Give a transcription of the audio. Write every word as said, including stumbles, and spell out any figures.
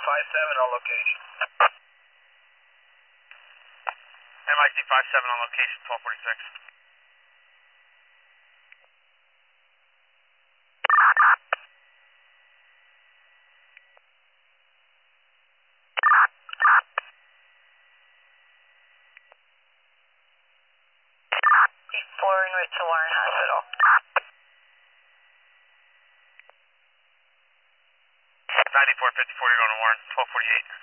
five seven on location. M I C five seven on location, twelve forty-six. four en route to Warren Hospital. ninety-four fifty-four, you're going to Warren, twelve forty-eight.